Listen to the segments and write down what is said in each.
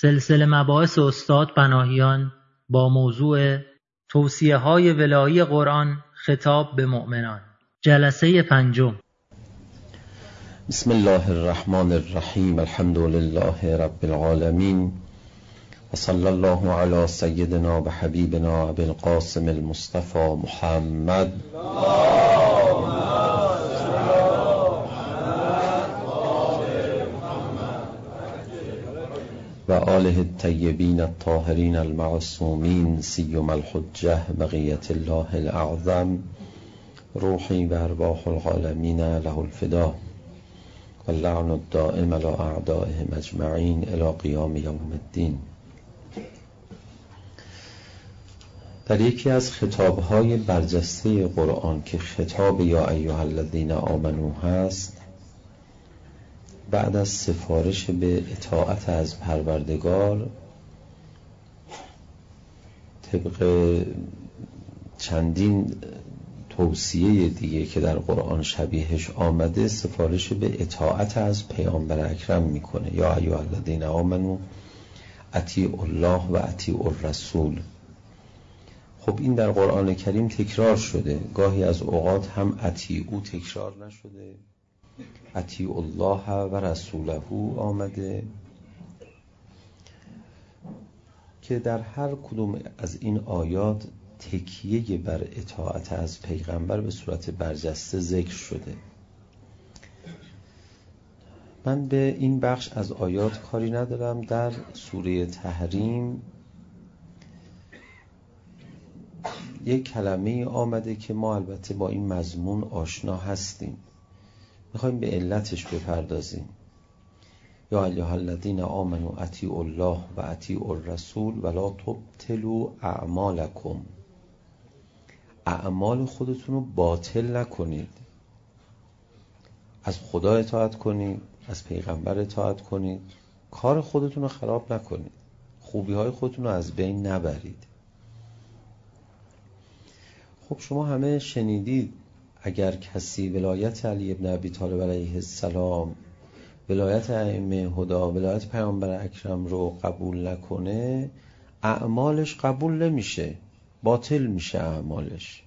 سلسله مباحث استاد پناهیان با موضوع توصیه‌های ولایی قرآن خطاب به مؤمنان، جلسه 5. بسم الله الرحمن الرحیم. الحمد لله رب العالمین و صلی الله علی سیدنا و حبیبنا ابی القاسم المصطفى محمد و آله الطیبین الطاهرین المعصومین سیما الحجة بقیت الله الاعظم روحی و ارواح العالمین له الفدا و اللعن الدائم علی اعدائهم اجمعین الی قیام یوم الدین. در یکی از خطابهای برجسته قرآن که خطاب یا ایها الذین آمنو هست، بعد از سفارش به اطاعت از پروردگار طبق چندین توصیه دیگه که در قرآن شبیهش آمده، سفارش به اطاعت از پیامبر اکرم میکنه. یا ایها الذین آمنو اطیعوا الله و اطیعوا الرسول. خب این در قرآن کریم تکرار شده، گاهی از اوقات هم اطیعو تکرار نشده، اطیعوا الله و رسوله آمده، که در هر کدوم از این آیات تکیه بر اطاعت از پیغمبر به صورت برجسته ذکر شده. من به این بخش از آیات کاری ندارم. در سوره تحریم یک کلمه آمده که ما البته با این مضمون آشنا هستیم، میخوایم به علتش بپردازیم. یا ایها الذین آمنوا اطیعوا الله و اطیعوا الرسول ولا تبطلوا اعمالکم. اعمال خودتون رو باطل نکنید. از خدا اطاعت کنید، از پیغمبر اطاعت کنید، کار خودتون رو خراب نکنید، خوبی های خودتون رو از بین نبرید. خب شما همه شنیدید اگر کسی ولایت علی ابن ابی طالب علیه السلام، ولایت ائمه هدی، ولایت پیامبر اکرم رو قبول نکنه، اعمالش قبول نمیشه، باطل میشه اعمالش.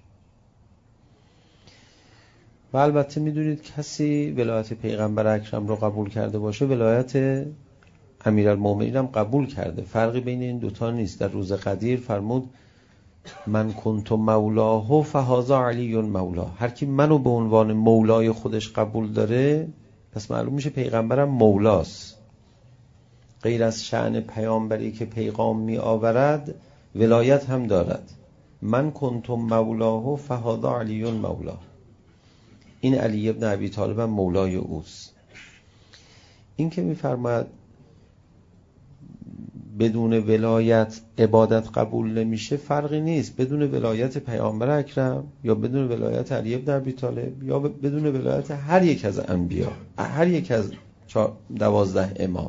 و البته میدونید کسی ولایت پیغمبر اکرم رو قبول کرده باشه، ولایت امیرالمومنین هم قبول کرده. فرقی بین این دوتا نیست. در روز قدیر فرمود من کنت مولاه فهذا علی مولاه. هر کی منو به عنوان مولای خودش قبول داره، پس معلوم میشه پیغمبرم مولاست. غیر از شأن پیامبری که پیغام می آورد، ولایت هم دارد. من کنت مولاه فهذا علی مولاه. این علی ابن ابی طالب هم مولای اوست. این که میفرماید بدون ولایت عبادت قبول نمیشه، فرقی نیست بدون ولایت پیامبر اکرم یا بدون ولایت علی ابن ابی طالب یا بدون ولایت هر یک از انبیا، هر یک از 12 امام.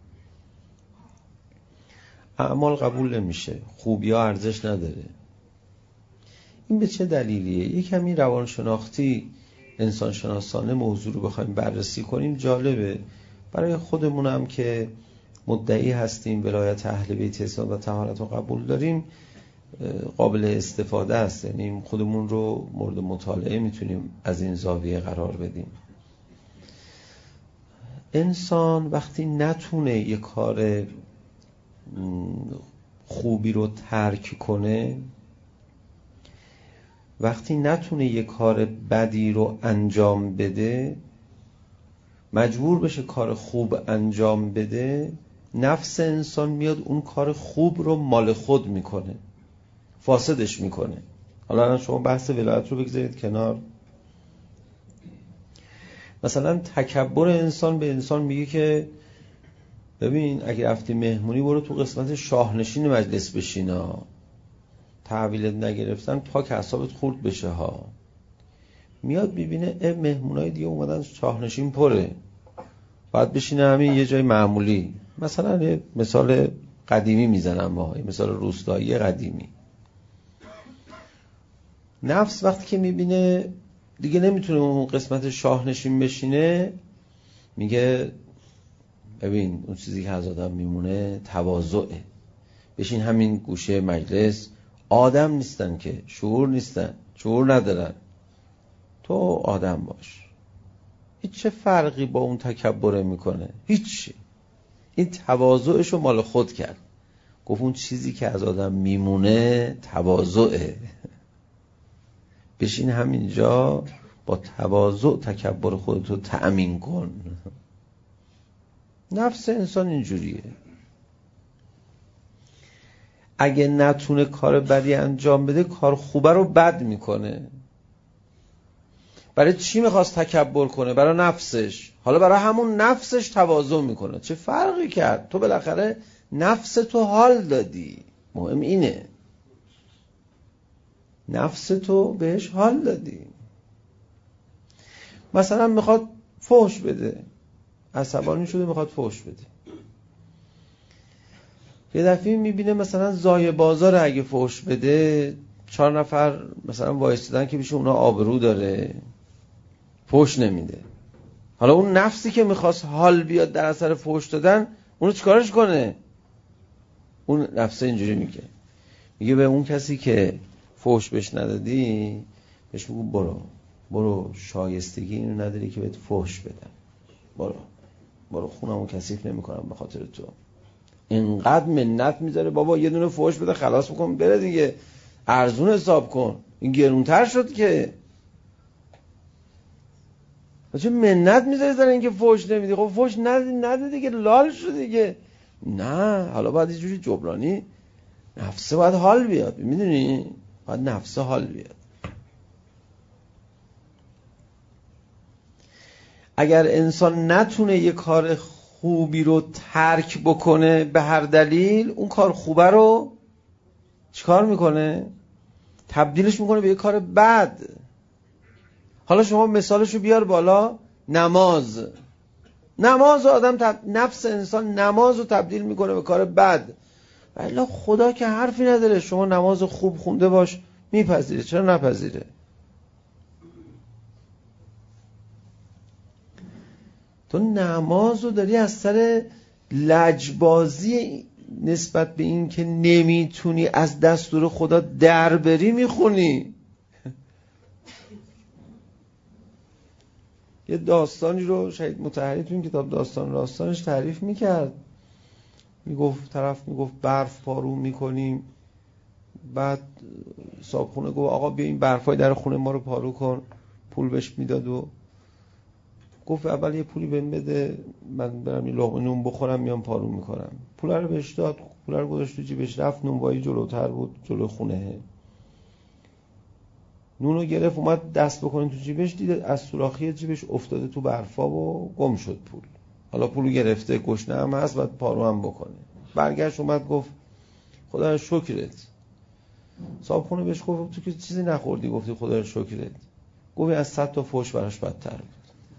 اعمال قبول نمیشه، خوبی ها ارزش نداره. این به چه دلیلیه؟ یک کمی روانشناختی، انسان شناسانه موضوع رو بخوایم بررسی کنیم جالبه. برای خودمونم که مدعی هستیم ولایت اهل بیت اسلام و طهارت رو قبول داریم، قابل استفاده است. یعنی خودمون رو مورد مطالعه میتونیم از این زاویه قرار بدیم. انسان وقتی نتونه یک کار خوبی رو ترک کنه، وقتی نتونه یک کار بدی رو انجام بده، مجبور بشه کار خوب انجام بده، نفس انسان میاد اون کار خوب رو مال خود میکنه، فاسدش میکنه. حالا شما بحث ولایت رو بگذارید کنار. مثلا تکبر انسان به انسان میگه که ببین اگه رفتی مهمونی برو تو قسمت شاهنشین مجلس بشینا، تحویلت نگرفتن پاک اعصابت خورد بشه ها. میاد ببینه مهمونای دیگه اومدن شاهنشین پره، باید بشینه همین یه جای معمولی. مثلا یه مثال قدیمی میزنم، مثال روستایی قدیمی. نفس وقتی که میبینه دیگه نمیتونه اون قسمت شاهنشین بشینه، میگه ببین اون چیزی که از آدم میمونه تواضعه. بشین همین گوشه مجلس، آدم نیستن که، شعور نیستن، شعور ندارن، تو آدم باش. هیچ چه فرقی با اون تکبره میکنه؟ هیچ. این تواضعشو مال خود کرد، گفت اون چیزی که از آدم میمونه تواضعه. بشین همینجا با تواضع تکبر خودتو تأمین کن. نفس انسان اینجوریه، اگه نتونه کار بدی انجام بده کار خوبه رو بد میکنه. برای چی میخواست تکبر کنه؟ برای نفسش. حالا برای همون نفسش تواضع میکنه. چه فرقی کرد؟ تو بالاخره نفس تو حال دادی. مهم اینه نفس تو بهش حال دادی. مثلا میخواد فحش بده، عصبانی شده میخواد فحش بده. یه دفعه میبینه مثلا زای بازار اگه فحش بده 4 نفر مثلا وایستادن که بیشه اونا آبرو داره، فحش نمیده. حالا اون نفسی که میخواست حال بیاد در اثر فحش دادن، اونو چیکارش کنه؟ اون نفس اینجوری میگه به اون کسی که فحش بهش ندادی بهش بگو برو شایستگی اینو نداری که بهت فحش بدم، برو خونمو کثیف نمیکنم به خاطر تو. اینقدر منت میذاره بابا یه دونه فحش بده خلاص بکن بره دیگه، ارزون حساب کن، این گرونتر شد که. چه منت میذاری در اینکه فحش نمیدی؟ خب فحش نده دیگه، لال شد دیگه. نه حالا باید یه جوری جبرانی، نفسه باید حال بیاد. میدونی باید نفسه حال بیاد. اگر انسان نتونه یه کار خوبی رو ترک بکنه به هر دلیل، اون کار خوبه رو چیکار میکنه؟ تبدیلش میکنه به یه کار بد. حالا شما مثالشو بیار بالا. نماز آدم نفس انسان نماز رو تبدیل میکنه به کار بد. ولی خدا که حرفی نداره، شما نماز خوب خونده باش میپذیره، چرا نپذیره؟ تو نماز رو داری از سر لجبازی نسبت به این که نمیتونی از دستور خدا در بری میخونی. یه داستانی رو شهید مطهری تو این کتاب داستان راستانش تعریف میکرد. طرف میگفت برف پارو میکنیم، بعد صاحبخونه گفت آقا بیا این برفای در خونه ما رو پارو کن. پول بهش میداد و گفت اول یه پولی بهم بده من برم یه لقمه نون بخورم میام پارو میکنم. پول رو بهش داد، پول رو گذاشت تو جیبش، رفت نونوایی جلوتر بود، جلو خونه. نونو گرفت اومد دست بکنه تو جیبش، دید از سوراخی جیبش افتاده تو برفا و گم شد پول. حالا پولو گرفته، گشنه هم هست، باید پارو هم بکنه. برگشت اومد گفت خدا شکرت. صاحبخونه بهش گفت تو که چیزی نخوردی گفتی خدا شکرت؟ گفت از 100 تا فحش براش بدتر بود.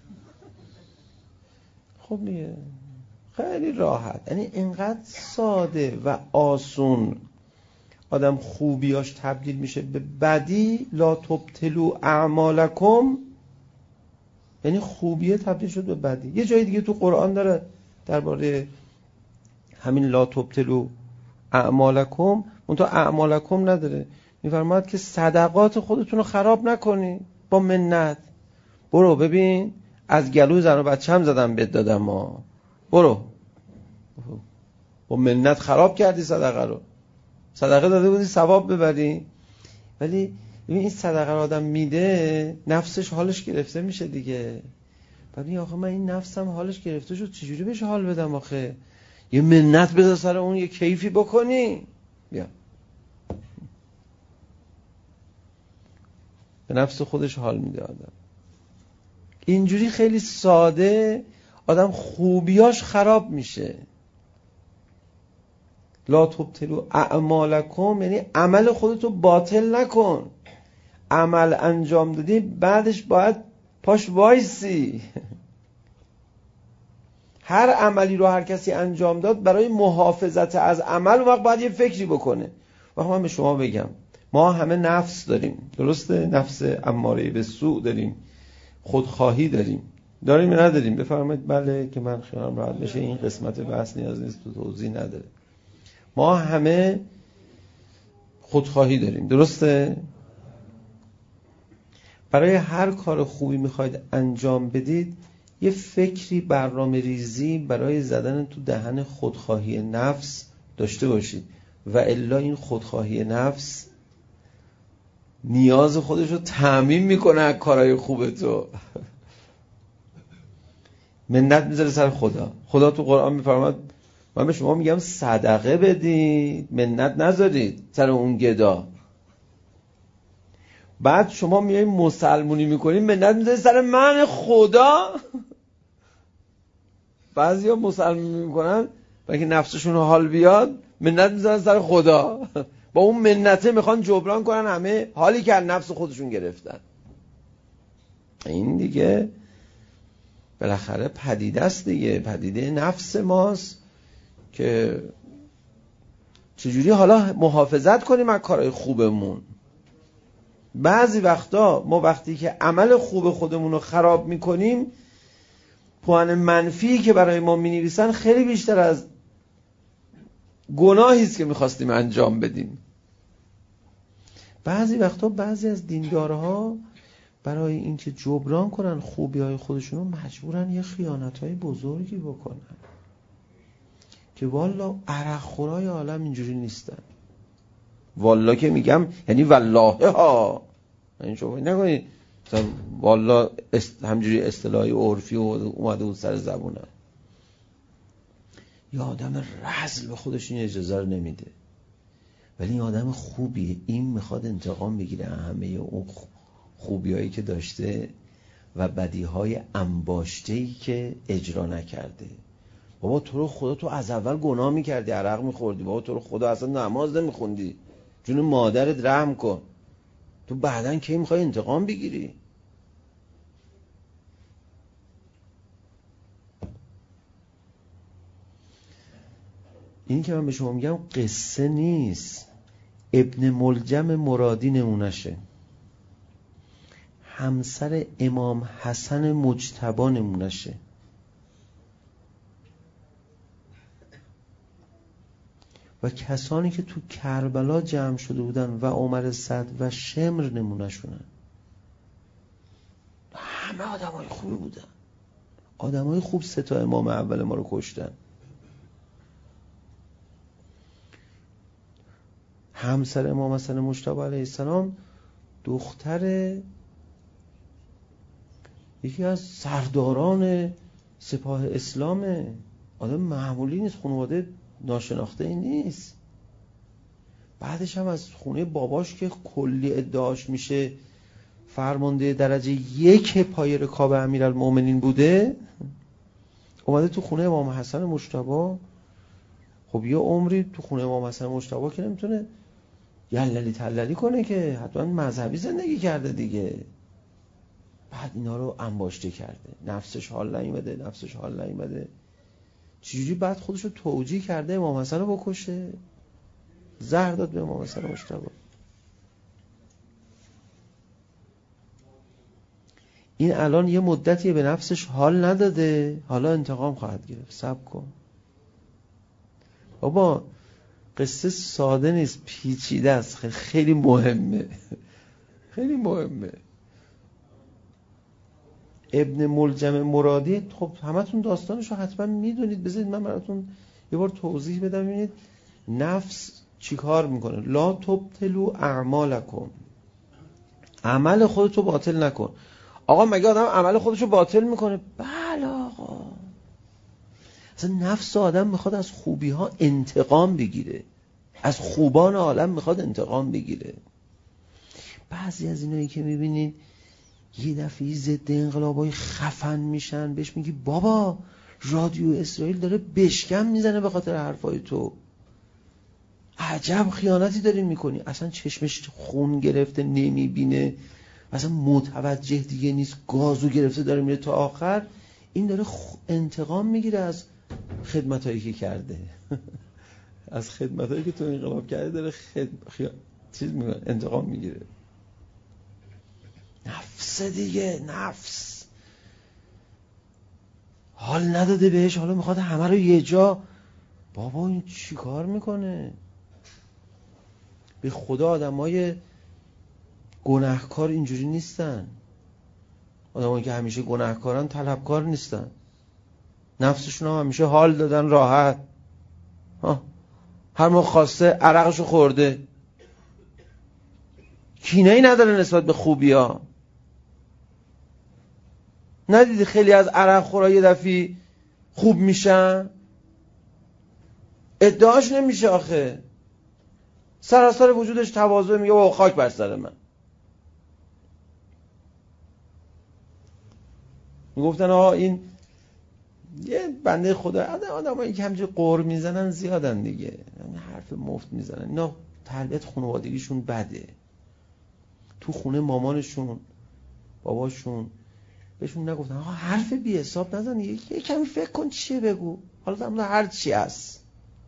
خب دیگه خیلی راحت، یعنی اینقدر ساده و آسون آدم خوبیاش تبدیل میشه به بدی. لا تبطلوا اعمالکم، یعنی خوبیه تبدیل شد به بدی. یه جای دیگه تو قرآن داره درباره همین لا تبطلوا اعمالکم، اون تو اعمالکم نداره، میفرماید که صدقات خودتون رو خراب نکنی با منت. برو ببین از گلوی زن و بچه هم زدم بهت دادم ما، برو با منت خراب کردی صدقه رو. صدقه داده بودی ثواب ببری، ولی این صدقه رو آدم میده نفسش حالش گرفته میشه دیگه. ببین آخه من این نفسم حالش گرفته شد چجوری بهش حال بدم؟ آخه یه منت بذار سر اون، یه کیفی بکنی. بیا به نفس خودش حال میده آدم. اینجوری خیلی ساده آدم خوبیاش خراب میشه. لا تبطلوا اعمالکم یعنی عمل خودتو باطل نکن. عمل انجام دادی بعدش باید پاش وایسی. هر عملی رو هر کسی انجام داد برای محافظت از عمل وقت باید یه فکری بکنه. وقت من به شما بگم ما همه نفس داریم، درسته؟ نفس اماره به سوء داریم، خودخواهی داریم، داریم یا نداریم؟ بفرمایید. بله، که من خیالم راحت بشه. این قسمت بحث نیاز نیست تو توضیح نداره. ما همه خودخواهی داریم، درسته؟ برای هر کار خوبی میخواید انجام بدید یه فکری، برنامه ریزی برای زدن تو دهن خودخواهی نفس داشته باشید، و الا این خودخواهی نفس نیاز خودش رو تأمین میکنه از کارهای خوب تو. منت میذاره سر خدا. خدا تو قرآن میفرماد من به شما میگم صدقه بدید، منت نذارید سر اون گدا. بعد شما میایین مسلمونی میکنید، منت میذارید سر من خدا. بعضیا مسلمونی میکنن برای که نفسشون حال بیاد، منت میذارن سر خدا. با اون منته میخوان جبران کنن همه حالی که از نفس خودشون گرفتن. این دیگه بالاخره پدیده است دیگه، پدیده نفس ماست که چجوری حالا محافظت کنیم از کارهای خوبمون. بعضی وقتا ما وقتی که عمل خوب خودمون رو خراب میکنیم، پوان منفی که برای ما مینویسن خیلی بیشتر از گناهی است که میخواستیم انجام بدیم. بعضی وقتا بعضی از دیندارها برای اینکه جبران کنن خوبی‌های خودشونو مجبورن یه خیانت‌های بزرگی بکنن که والا عرق خورای عالم اینجوری نیستن. والا که میگم یعنی والله ها، این شما نکنید مثلا والا همجوری اصطلاحی عرفی اومده بود سر زبونم. یه آدم رذل به خودش این اجازه رو نمیده، ولی این آدم خوبیه، این میخواد انتقام بگیره همه اون خوبیایی که داشته و بدیهای انباشته‌ای که اجرا نکرده. بابا تو رو خدا تو از اول گناه میکردی، عرق میخوردی، بابا تو رو خدا اصلا نماز نمیخوندی، جون مادرت رحم کن. تو بعدن کی میخوای انتقام بگیری؟ این که من به شما میگم قصه نیست. ابن ملجم مرادی نمونشه، همسر امام حسن مجتبی نمونشه. و کسانی که تو کربلا جمع شده بودن و عمر سعد و شمر نمونشونن. همه آدمای خوبی بودن، آدمای خوب. 3 تا امام اول ما رو کشتن. همسر امام حسن مجتبی علیه السلام دختر یکی از سرداران سپاه اسلامه، آدم معمولی نیست، خانواده ناشناخته ای نیست. بعدش هم از خونه باباش که کلی ادعاش میشه فرمانده درجه 1 پای رکاب امیرالمومنین بوده، اومده تو خونه امام حسن مجتبی. خب یه عمری تو خونه امام حسن مجتبی که نمیتونه یللی تللی کنه که، حتما مذهبی زندگی کرده دیگه. بعد اینا رو انباشته کرده، نفسش حال نیومده. چجوری بعد خودش رو توجیه کرده امام حسن رو بکشه، زهر داد به امام حسن مجتبی. این الان یه مدتی به نفسش حال نداده، حالا انتقام خواهد گرفت. صبر کن بابا، قصه ساده نیست، پیچیده است، خیلی مهمه، خیلی مهمه. ابن ملجم مرادی خب همتون داستانشو حتما میدونید، بذارید من براتون یه بار توضیح بدم. ببینید نفس چی کار میکنه. لا تبطلوا اعمالکم، عمل خودتو باطل نکن. آقا مگه آدم عمل خودشو باطل میکنه؟ بله آقا، اصلا نفس آدم میخواد از خوبی ها انتقام بگیره، از خوبان عالم میخواد انتقام بگیره. بعضی از اینایی که میبینید یه دفعه ضد انقلابای خفن میشن، بهش میگی بابا رادیو اسرائیل داره بشکم میزنه به خاطر حرفای تو، عجب خیانتی داری میکنی. اصلا چشمش خون گرفته نمیبینه، اصلا متوجه دیگه نیست، گازو گرفته داره میره تا آخر. این داره انتقام میگیره از خدمتایی که کرده از خدمتایی که تو انقلاب کرده داره چیز میکنه، انتقام میگیره. نفس دیگه، نفس. حال نداده بهش، حالا میخواد همه رو یه جا. بابا این چی کار میکنه؟ به خدا آدمای گناهکار اینجوری نیستن. آدمایی که همیشه گناهکارن طلبکار نیستن، نفسشون هم همیشه حال دادن راحت. هر موقع خواسته عرقشو خورده، کینه‌ای نداره نسبت به خوبی‌ها. ندیدی خیلی از عرق خورا یه دفعه خوب میشن؟ ادعاش نمیشه آخه، سراسر وجودش تواضع، میگه بابا خاک بر سر من. میگفتن این یه بنده خدا، آدمایی که همینجوری قور میزنن زیادن دیگه، حرف مفت میزنن. اینا تربیت خانوادگیشون بده. تو خونه مامانشون باباشون بهشون نگفتن آقا حرف بی حساب نزن، یه کمی فکر کن چیه بگو، حالا تمام هر چی هست.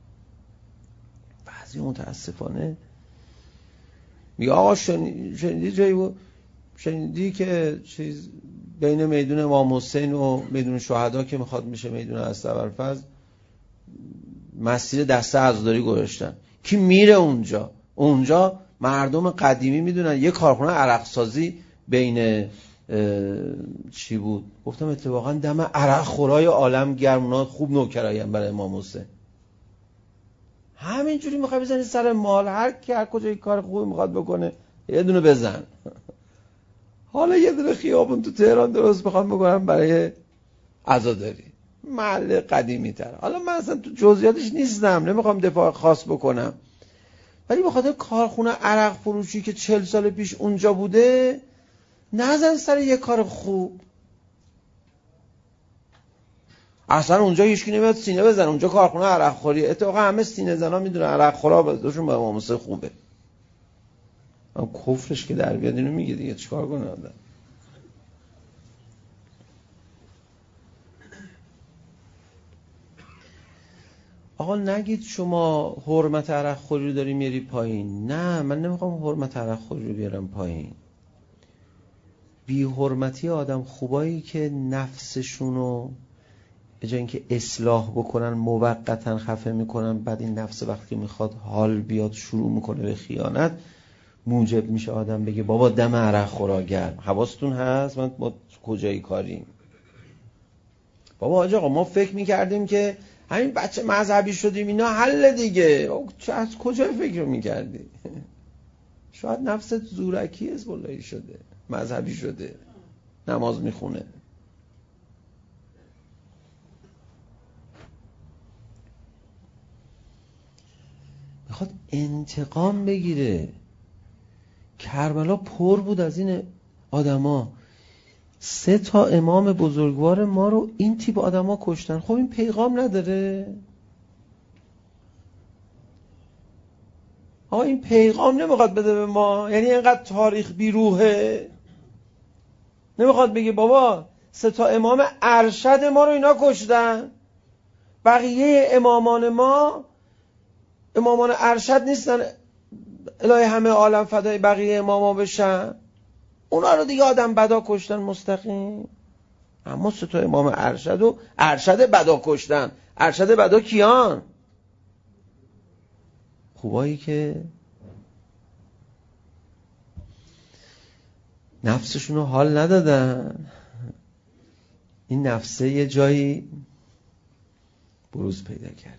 بعضی متاسفانه میگه آقا شنیدی جایی شنیدی که چیز بین میدون امام حسین و میدون شهدا که میخواد میشه میدون استبرفز، مسیر دسته عزاداری گذاشتن. کی میره اونجا مردم قدیمی میدونن یه کارخونه عرق سازی بین چی بود؟ گفتم اتفاقا دم عرق خورای عالم گرم، اونا خوب نوکراین برای امام حسین. همینجوری میخوای بزنی سر مال، هر کجا کار خوبی میخواد بکنه یه دونه بزن. حالا یه دونه خیابون تو تهران درست میخوام بکنم برای عزاداری، محل قدیمی تر. حالا من اصلا تو جزئیاتش نیستم، نمیخوام دفاع خاص بکنم، ولی به خاطر کارخونه عرق فروشی که 40 سال پیش اونجا بوده نزن سر یه کار خوب. اصلا اونجا هیچکی نمیاد سینه بزن، اونجا کارخونه عرق خوری. اتفاقا همه سینه زنا میدونن عرق خورا بازشون با امام حسین خوبه. اما کفرش که در بیاد اینو میگه دیگه، چیکار کنه آدم؟ آقا نگید شما حرمت عرق خوری رو داری میاری پایین. نه، من نمیخوام حرمت عرق خوری رو بیارم پایین. بی حرمتی آدم خوبایی که نفسشونو به جای اینکه اصلاح بکنن موقتا خفه میکنن، بعد این نفس وقتی میخواد حال بیاد شروع میکنه به خیانت، موجب میشه آدم بگه بابا دم عرق خورا گرم. حواستون هست من ما کجایی کاریم؟ بابا حاج آقا ما فکر میکردیم که همین بچه مذهبی شدیم اینا حل دیگه. از کجای فکر میکردی؟ شاید نفست زورکی حزب اللهی شده، مذهبی شده، نماز میخونه. میخواد انتقام بگیره. کربلا پر بود از این آدما. 3 امام بزرگوار ما رو این تیپ آدما کشتن. خب این پیغام نداره؟ آقا این پیغام نمیخواد بده به ما؟ یعنی اینقدر تاریخ بیروحه؟ نمیخواد بگه بابا 3 امام ارشد ما رو اینا کشتن، بقیه امامان ما امامان ارشد نیستن الهی همه عالم فدای بقیه اماما بشن؟ اونا رو دیگه آدم بدا کشتن مستقیم. اما 3 امام ارشد و ارشد بدا کشتن. ارشد بدا کیان؟ خوبایی که نفسشون رو حال ندادن. این نفسه یه جایی بروز پیدا کرده.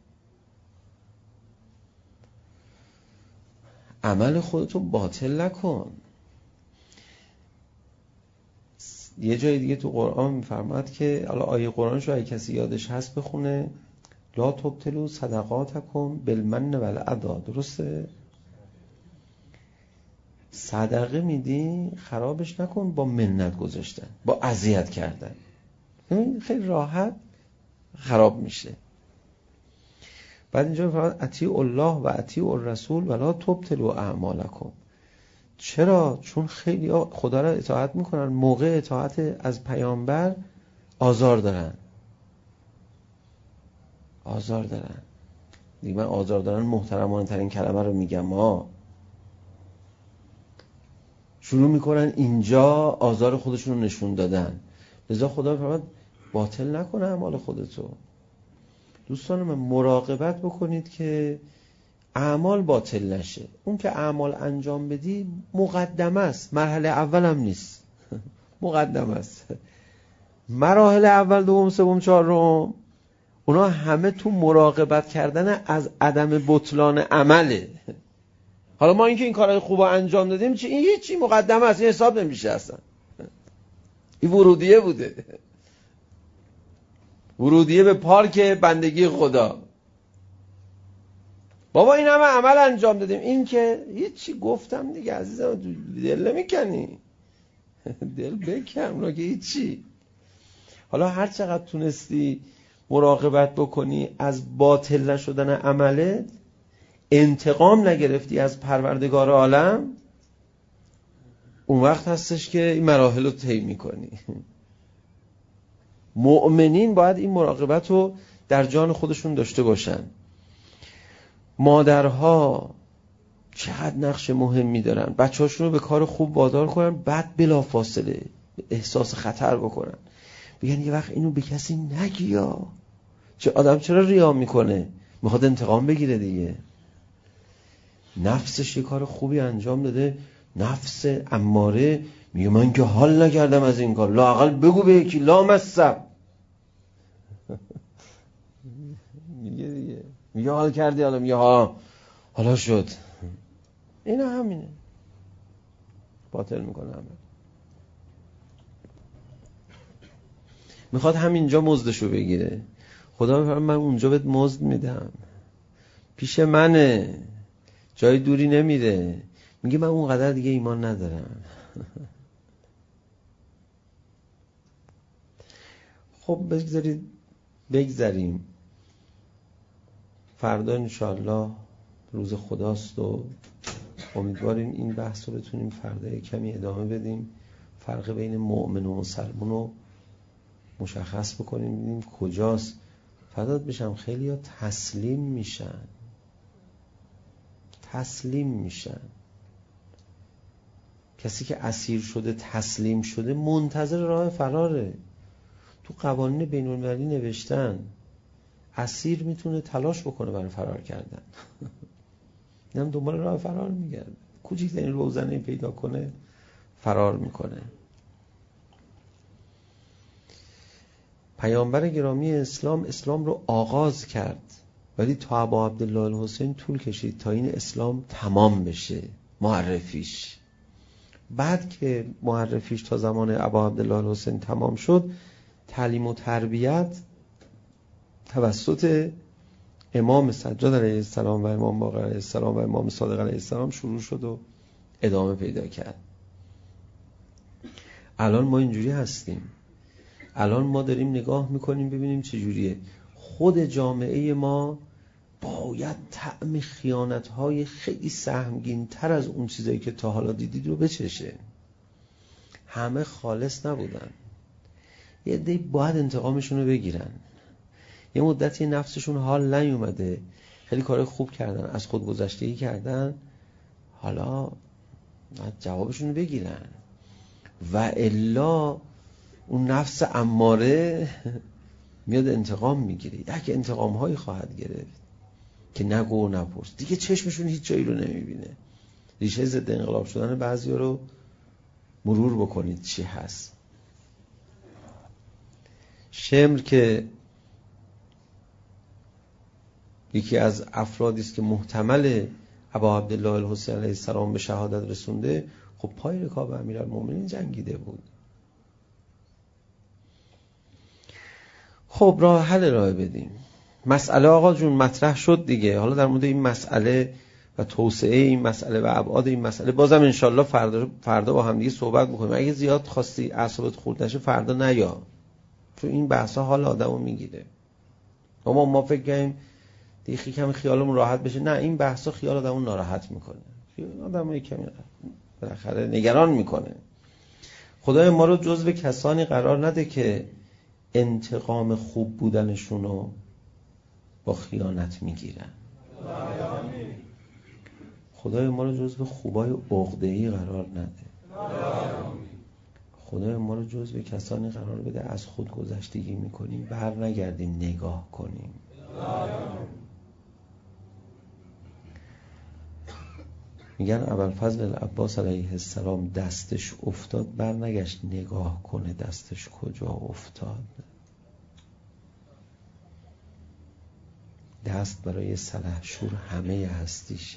عمل خودتو باطل نکن. یه جای دیگه تو قرآن میفرماد که حالا آیه قرآنشو اگه کسی یادش هست بخونه، لا تبطلوا صدقاتکم بالمن والعدا. درسته؟ صدقه میدی خرابش نکن با منت گذاشتن، با اذیت کردن. خیلی راحت خراب میشه. بعد اینجا میفرماد اطیعوا الله و اطیعوا الرسول ولا تبطلوا اعمالکم. چرا؟ چون خیلی خدا را اطاعت میکنن، موقع اطاعت از پیامبر آزار دارن. دیگه من آزار دارن محترمانه ترین کلمه رو میگم. شروع میکنن اینجا آزار خودشون رو نشون دادن. لذا خدا فرمود باطل نکنه اعمال خودتو. دوستان من مراقبت بکنید که اعمال باطل نشه. اون که اعمال انجام بدی مقدمه است، مرحله اول هم نیست. مقدمه است. مراحل اول، دوم، سوم، چهارم اونا همه تو مراقبت کردن از عدم بطلان عمله. حالا ما اینکه این کارهای خوب انجام دادیم چی؟ این هیچی مقدمه است، این حساب نمیشه اصلا. این ورودیه بوده، ورودیه به پارک بندگی خدا. بابا این همه عمل انجام دادیم، این که هیچی. گفتم دیگه عزیزم، دل نمیکنی، دل بکن، اونا که هیچی. حالا هر چقدر تونستی مراقبت بکنی از باطل نشدن عملت، انتقام نگرفتی از پروردگار عالم، اون وقت هستش که این مراحل رو طی میکنی. مؤمنین باید این مراقبت رو در جان خودشون داشته باشن. مادرها چقدر نقش مهمی دارن، بچه‌هاشون رو به کار خوب وادار کنن، بعد بلافاصله احساس خطر بکنن، بگن یه وقت اینو به کسی نگیا. چه آدم چرا ریا میکنه؟ میخواد انتقام بگیره دیگه. نفسش یه کار خوبی انجام داده، نفس اماره میگه من که حال نکردم از این کار، لااقل بگو به یکی لامصب. میگه دیگه، میگه حال کردی، حالا میگه حالا شد. اینا همینه، باطل میکنه همه. میخواد همینجا مزدشو بگیره. خدا میفرمه من اونجا بهت مزد میدم، پیش منه، جای دوری نمیره. میگه من اونقدر دیگه ایمان ندارم. خب بگذاریم فردا انشاءالله روز خداست و امیدواریم این بحث رو بتونیم فردا کمی ادامه بدیم، فرق بین مؤمن و مسلمان رو مشخص بکنیم، ببینیم کجاست. فدات بشم خیلی ها تسلیم میشن. کسی که اسیر شده تسلیم شده منتظر راه فراره. تو قوانین بین المللی نوشتن اسیر میتونه تلاش بکنه برای فرار کردن. اینم دنبال راه فرار میگرده، کوچکترین روزنه پیدا کنه فرار میکنه. پیامبر گرامی اسلام رو آغاز کرد، ولی تا ابا عبدالله الحسین طول کشید تا این اسلام تمام بشه، معرفیش. بعد که معرفیش تا زمان ابا عبدالله الحسین تمام شد، تعلیم و تربیت توسط امام سجاد علیه السلام و امام باقر علیه السلام و امام صادق علیه السلام شروع شد و ادامه پیدا کرد. الان ما اینجوری هستیم. الان ما داریم نگاه میکنیم ببینیم چجوریه. خود جامعه ما باید طعم خیانت‌های خیلی سهمگین تر از اون چیزایی که تا حالا دیدید رو بچشه. همه خالص نبودن، یه عده‌ای باید انتقامشون رو بگیرن. یه مدتی نفسشون حال نیومده، خیلی کار خوب کردن، از خود گذشتگی کردن، حالا جوابشون رو بگیرن. و الا اون نفس اماره میاد انتقام میگیره. یک انتقام هایی خواهد گرفت که نگو و نپرس. دیگه چشمشون هیچ جایی رو نمیبینه. ریشه ضد انقلاب شدن بعضیا رو مرور بکنید چی هست. شمر که یکی از افرادی است که محتمل ابا عبدالله الحسین علیه السلام به شهادت رسونده، خب پای رکاب امیرالمومنین جنگیده بود. خب راه حل ارائه بدیم. مسئله آقا جون مطرح شد دیگه. حالا در مورد این مسئله و توسعه این مسئله و ابعاد این مسئله بازم انشالله فردا با هم دیگه صحبت میکنیم. اگه زیاد خواستی اعصابت خورد نشه فردا نیا، چون این بحثا حال آدمو میگیره. اما ما فکر کنیم دیگه کمی خیالمون راحت بشه. نه، این بحثا خیال آدمو ناراحت میکنه، آدمو کمی بالاخره نگران میکنه. خدای ما رو جزو کسانی قرار نده که انتقام خوب بودنشونو با خیانت میگیرن. خدای ما رو جزو خوبای عقده‌ای قرار نده. خدا ما رو جزو کسانی قرار بده از خود گذشتگی میکنیم، بر نگردیم نگاه کنیم. میگن ابوالفضل العباس علیه السلام دستش افتاد، بر نگشت نگاه کنه دستش کجا افتاد. دست برای سلحشور همه هستیشه،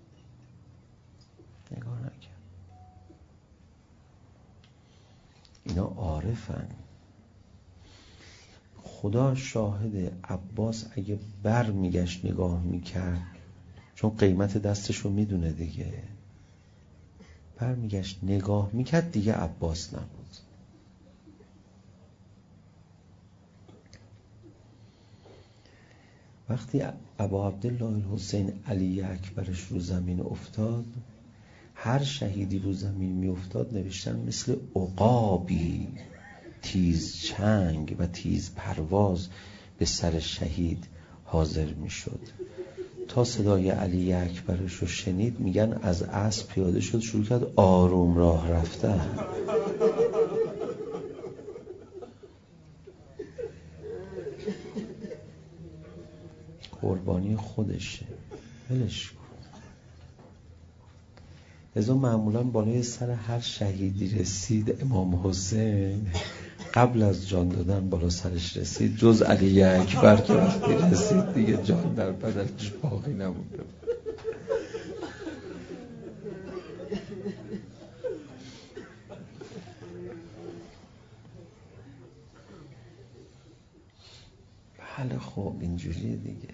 نگاه نکرد. اینا عارفن. خدا شاهد، عباس اگه بر میگشت نگاه میکرد، چون قیمت دستش رو میدونه دیگه، بر میگشت نگاه میکرد دیگه عباس نبود. وقتی ابا عبدالله الحسین علی اکبرش رو زمین افتاد، هر شهیدی رو زمین می افتاد نوشتن مثل عقابی تیز چنگ و تیز پرواز به سر شهید حاضر می شد. تا صدای علی اکبرش رو شنید، میگن از اسب پیاده شد، شروع کرد آروم راه رفتن. قربانی خودشه، ولش کن. ازا معمولا بالای سر هر شهیدی رسید امام حسین قبل از جان دادن بالا سرش رسید، جز علی اکبر که وقتی رسید دیگه جان در بدنش باقی نمونده. بله خب اینجوریه دیگه.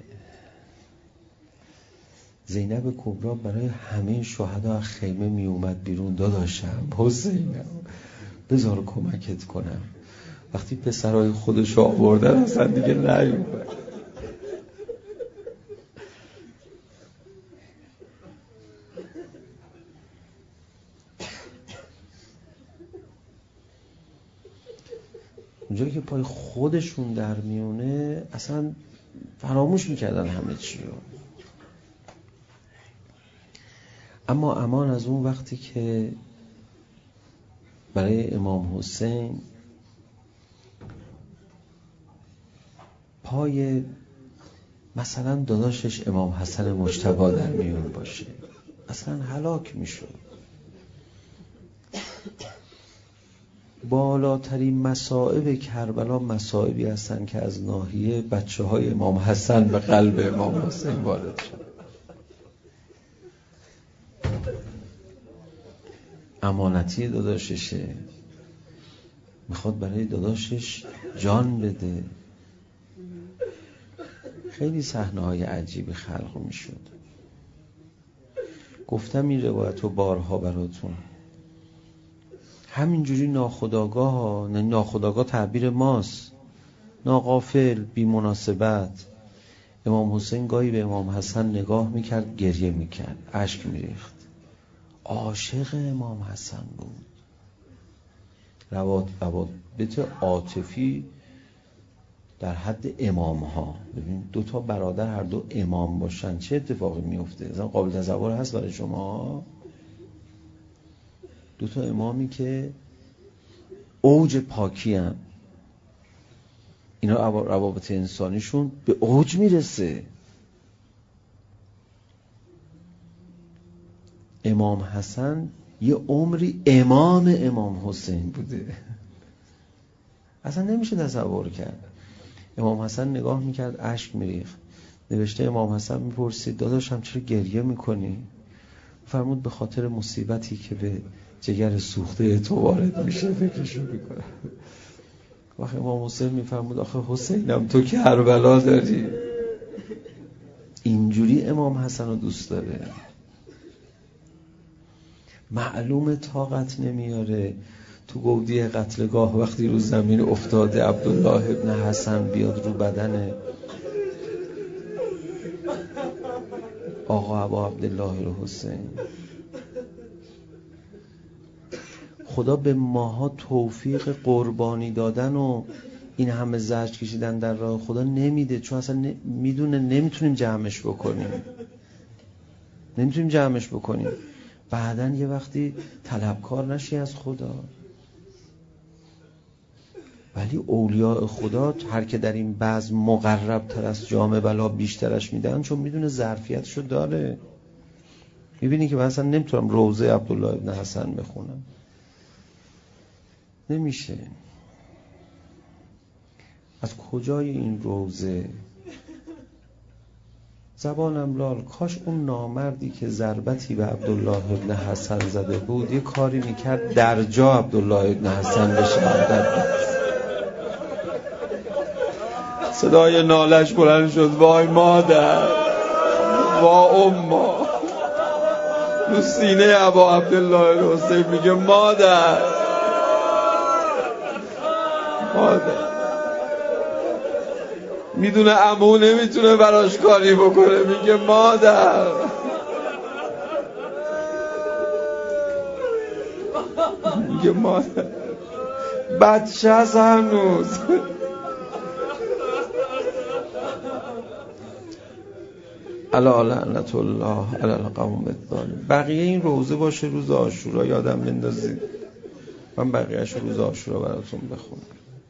زینب کبرا برای همه شهدا از خیمه می اومد بیرون، داداشم حسینم بذار کمکت کنم. وقتی پسرای خودش آوردن اصلا دیگه نیومد. اونجایی که پای خودشون در میونه اصلا فراموش میکردن همه چی رو. اما امان از اون وقتی که برای امام حسین پای مثلا داداشش امام حسن مجتبی در میون باشه، اصلا هلاک میشد. بالاترین مصائب کربلا مصائبی هستن که از ناحیه بچه های امام حسن به قلب امام حسین وارد شد. امانتی داداششه، میخواد برای داداشش جان بده. خیلی صحنه‌های عجیبی خلق میشد. گفتم این روایت رو بارها براتون. همینجوری ناخودآگاه، نه ناخودآگاه تعبیر ماست، ناغافل، بی مناسبت، امام حسین گاهی به امام حسن نگاه میکرد، گریه میکرد، اشک میریخت. عاشق امام حسن بود. روابط عاطفی در حد امام ها. ببین دو تا برادر هر دو امام باشن چه اتفاقی میفته؟ اصلا قابل تصور هست برای شما؟ دو تا امامی که اوج پاکی هن. اینا روابط انسانیشون به اوج میرسه. امام حسن یه عمری امام امام حسین بوده. اصلا نمیشه تصور کرد. امام حسن نگاه میکرد، اشک میریخت. نوشته امام حسن میپرسید داداشم چرا گریه میکنی؟ فرمود به خاطر مصیبتی که به جگر سوخته تو وارد میشه فکرشو میکنم. وقتی امام حسین میفرمود آخه حسینم تو کربلا داری. اینجوری امام حسن رو دوست داره. معلوم طاقت نمیاره تو گودی قتلگاه وقتی رو زمین افتاده عبدالله ابن حسن بیاد رو بدن آقا ابا عبدالله الحسین. خدا به ماها توفیق قربانی دادن و این همه زجر کشیدن در راه خدا نمیده، چون اصلا میدونه نمیتونیم جمعش بکنیم. بعدن یه وقتی طلبکار نشی از خدا. ولی اولیاء خدا هر که در این بزم مقرب تر از جام بلا بیشترش میدن، چون میدونه ظرفیتشو داره. میبینی که من اصلا نمیتونم روضه عبدالله ابن حسن بخونم، نمیشه. از کجای این روضه؟ زبانم لال، کاش اون نامردی که ضربتی به عبدالله ابن حسن زده بود یه کاری میکرد در جا عبدالله ابن حسن بشه. صدای نالش بلند شد: وای مادر، وا اما. تو سینه ابا عبدالله الحسین میگه مادر، مادر. میدونه عمو نمیتونه براش کاری بکنه، میگه مادر. میگه مادر، بچه هست هنوز. الا لعنت الله علی القوم الظالمین. بقیه این روزه باشه روز عاشورا یادم بندازید، من بقیه‌اش روز عاشورا براتون بخونم.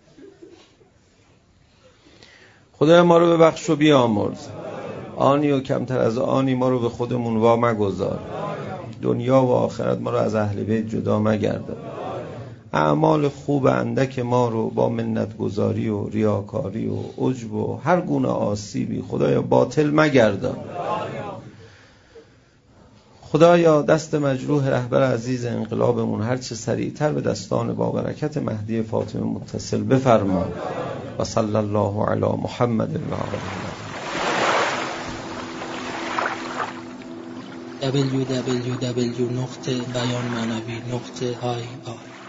خدای ما رو ببخش و بیامرز، آنی و کمتر از آنی ما رو به خودمون وا مگذار، دنیا و آخرت ما رو از اهل بیت جدا مگردان، اعمال خوب اندک ما رو با منت گذاری و ریاکاری و عجب و هر گونه آسیبی خدایا باطل مگردان. خدایا دست مجروح رهبر عزیز انقلابمون هر چه سریعتر به دستان با برکت مهدی فاطمه متصل بفرما. و صلی الله علی محمد و www.beyanmanavi.ir